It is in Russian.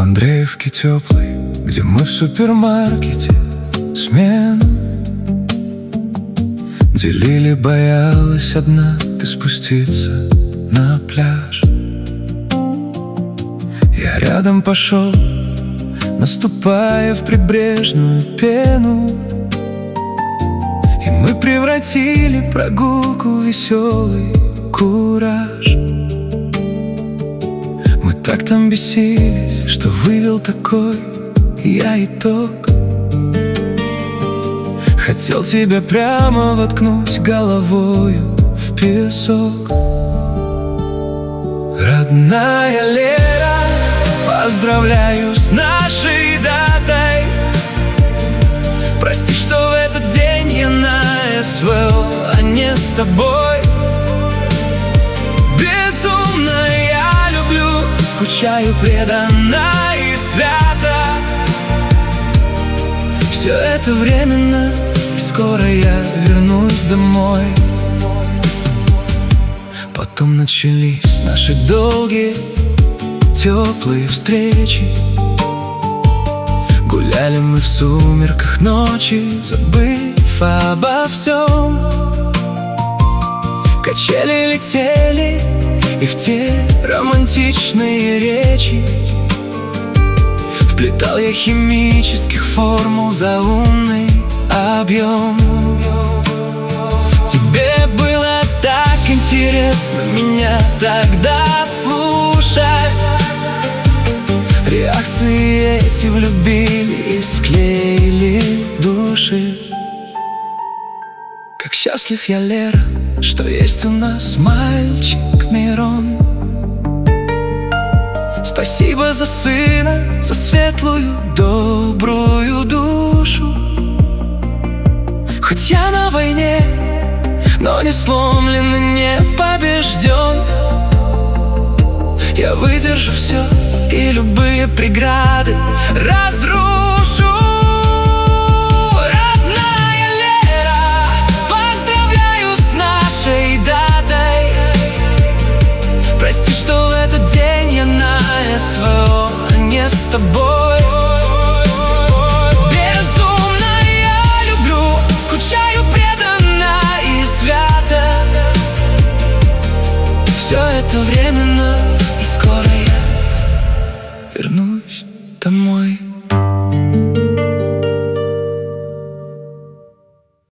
Андреевке теплой, где мы в супермаркете смену делили, боялась одна ты спуститься на пляж. Я рядом пошел, наступая в прибрежную пену, и мы превратили прогулку в веселый кураж. Мы так там бесились, что вывел такой я итог. Хотел тебя прямо воткнуть головою в песок. Родная Лера, поздравляю с нашей датой. Прости, что в этот день я на СВО, а не с тобой. Безумно я люблю, скучаю преданно и свято. Все это временно, и скоро я вернусь домой. Потом начались наши долгие, теплые встречи. Гуляли мы в сумерках ночи, забыв обо всем. Качели летели, и в те романтичные речи вплетал я химических формул заумный объем. Тебе было так интересно меня тогда слушать. Реакции эти влюбили и склеили души. Как счастлив я, Лера, что есть у нас мальчик Мирон. Спасибо за сына, за светлую, добрую душу. Хоть я на войне, но не сломлен и не побежден. Я выдержу все и любые преграды разрушу. Родная Лера, поздравляю с нашей датой. Прости, что в этот день я на СВО, а не с тобой. Безумно я люблю, скучаю преданно и свято. Все это временно, и скоро я вернусь домой.